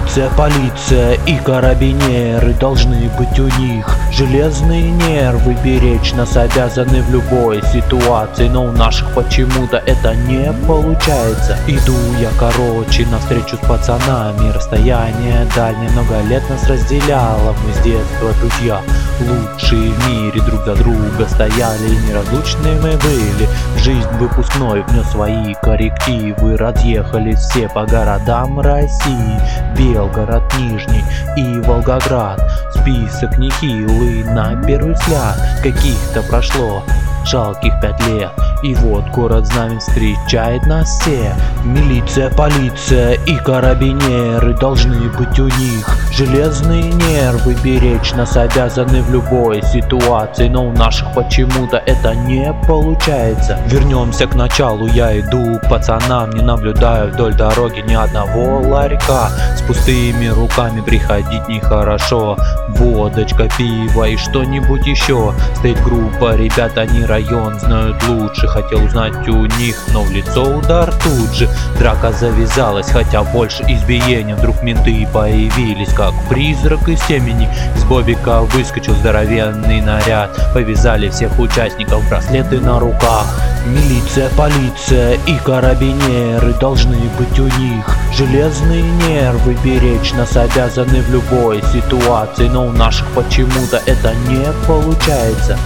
Милиция, полиция и карабинеры должны быть у них. Железные нервы беречь нас обязаны в любой ситуации, но у наших почему-то это не получается. Иду я, навстречу с пацанами. Расстояние дальнее, много лет нас разделяло. Мы с детства друзья, лучшие в мире, друг за друга стояли. Неразлучны мы были. Жизнь выпускной внес свои коррективы. Разъехались все по городам России. Белгород, Нижний и Волгоград. Список нехилый на первый взгляд. Каких-то прошло жалких 5 лет, и вот город знамен встречает нас все. Милиция, полиция и карабинеры должны быть у них. Железные нервы беречь нас обязаны в любой ситуации, но у наших почему-то это не получается. Вернемся к началу, я иду к пацанам, не наблюдаю вдоль дороги ни одного ларька. С пустыми руками приходить нехорошо. Водочка, пиво и что-нибудь еще. Стоит группа ребят, они район знают лучше. Хотел узнать у них, но в лицо удар тут же. Драка завязалась, хотя больше избиений. Вдруг менты появились, как призрак из темени. Из бобика выскочил здоровенный наряд. Повязали всех участников, браслеты на руках. Милиция, полиция и карабинеры должны быть у них. Железные нервы беречь нас обязаны в любой ситуации, но у наших почему-то это не получается.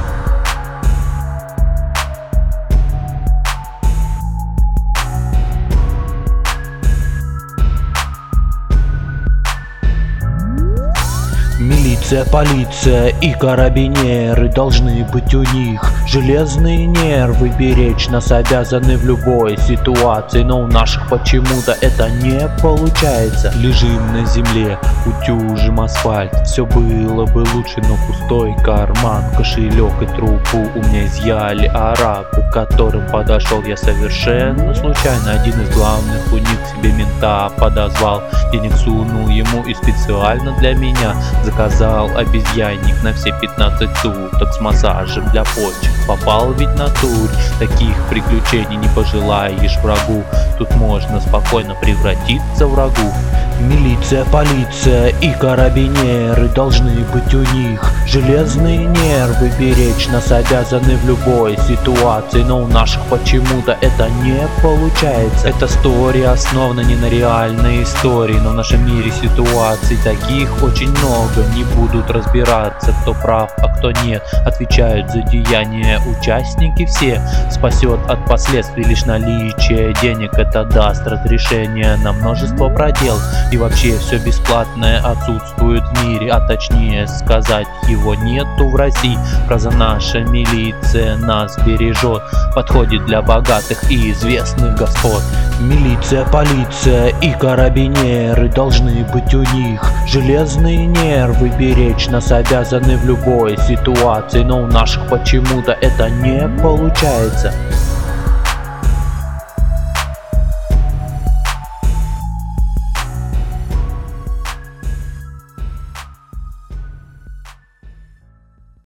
Милиция, полиция и карабинеры должны быть у них. Железные нервы беречь нас обязаны в любой ситуации, но у наших почему-то это не получается. Лежим на земле, утюжим асфальт. Все было бы лучше, но пустой карман, кошелек и трубку у меня изъяли арабы, к которым подошел я совершенно случайно. Один из главных у них себе мента подозвал. Денег сунул ему и специально для меня заказал обезьянник на все 15 суток с массажем для почек. Попал ведь на тур, таких приключений не пожелаешь врагу. Тут можно спокойно превратиться в врагу. Милиция, полиция и карабинеры должны быть у них. Железные нервы беречь нас обязаны в любой ситуации, но у наших почему-то это не получается. Эта история основана не на реальной истории, но в нашем мире ситуаций таких очень много. Не будут разбираться, кто прав, а кто нет. Отвечают за деяния участники все. Спасет от последствий лишь наличие денег. Это даст разрешение на множество продел. И вообще все бесплатное отсутствует в мире, а точнее сказать, его нету в России. Фраза «наша милиция нас бережет» подходит для богатых и известных господ. Милиция, полиция и карабинеры должны быть у них. Железные нервы беречь нас обязаны в любой ситуации, но у наших почему-то это не получается.